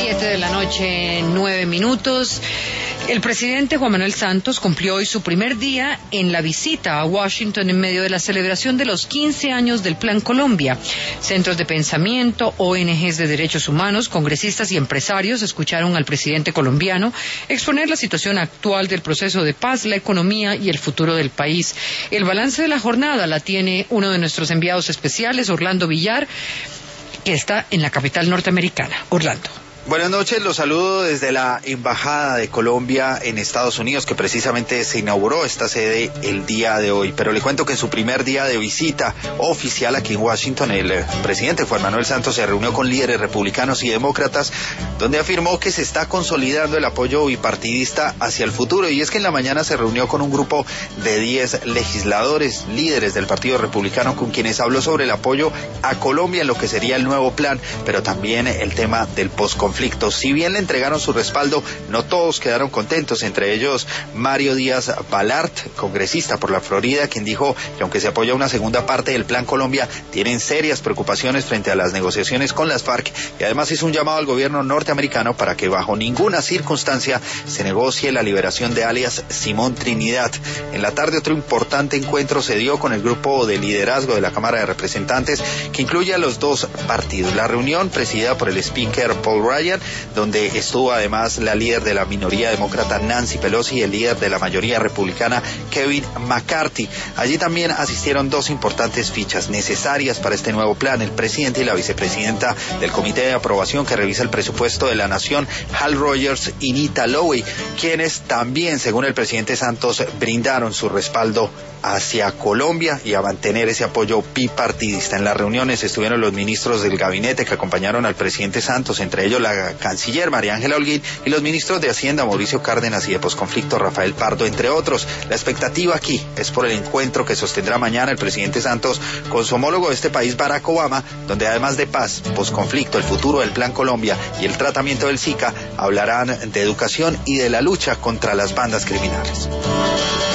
7:09 p.m. El presidente Juan Manuel Santos cumplió hoy su primer día en la visita a Washington en medio de la celebración de los 15 años del Plan Colombia. Centros de pensamiento, ONGs de derechos humanos, congresistas y empresarios escucharon al presidente colombiano exponer la situación actual del proceso de paz, la economía y el futuro del país. El balance de la jornada la tiene uno de nuestros enviados especiales, Orlando Villar, que está en la capital norteamericana. Orlando. Buenas noches, los saludo desde la Embajada de Colombia en Estados Unidos, que precisamente se inauguró esta sede el día de hoy. Pero le cuento que en su primer día de visita oficial aquí en Washington, el presidente Juan Manuel Santos se reunió con líderes republicanos y demócratas, donde afirmó que se está consolidando el apoyo bipartidista hacia el futuro. Y es que en la mañana se reunió con un grupo de 10 legisladores, líderes del Partido Republicano, con quienes habló sobre el apoyo a Colombia en lo que sería el nuevo plan, pero también el tema del posconflicto. Si bien le entregaron su respaldo, no todos quedaron contentos, entre ellos Mario Díaz Balart, congresista por la Florida, quien dijo que aunque se apoya una segunda parte del Plan Colombia, tienen serias preocupaciones frente a las negociaciones con las FARC, y además hizo un llamado al gobierno norteamericano para que bajo ninguna circunstancia se negocie la liberación de alias Simón Trinidad. En la tarde otro importante encuentro se dio con el grupo de liderazgo de la Cámara de Representantes, que incluye a los dos partidos. La reunión presidida por el speaker Paul Ryan, donde estuvo además la líder de la minoría demócrata Nancy Pelosi y el líder de la mayoría republicana Kevin McCarthy. Allí también asistieron dos importantes fichas necesarias para este nuevo plan, el presidente y la vicepresidenta del Comité de Aprobación que revisa el presupuesto de la Nación, Hal Rogers y Nita Lowey, quienes también, según el presidente Santos, brindaron su respaldo hacia Colombia y a mantener ese apoyo bipartidista. En las reuniones estuvieron los ministros del gabinete que acompañaron al presidente Santos, entre ellos la canciller María Ángela Holguín y los ministros de Hacienda Mauricio Cárdenas y de Posconflicto Rafael Pardo, entre otros. La expectativa aquí es por el encuentro que sostendrá mañana el presidente Santos con su homólogo de este país, Barack Obama, donde además de paz, posconflicto, el futuro del Plan Colombia y el tratamiento del Zika, hablarán de educación y de la lucha contra las bandas criminales.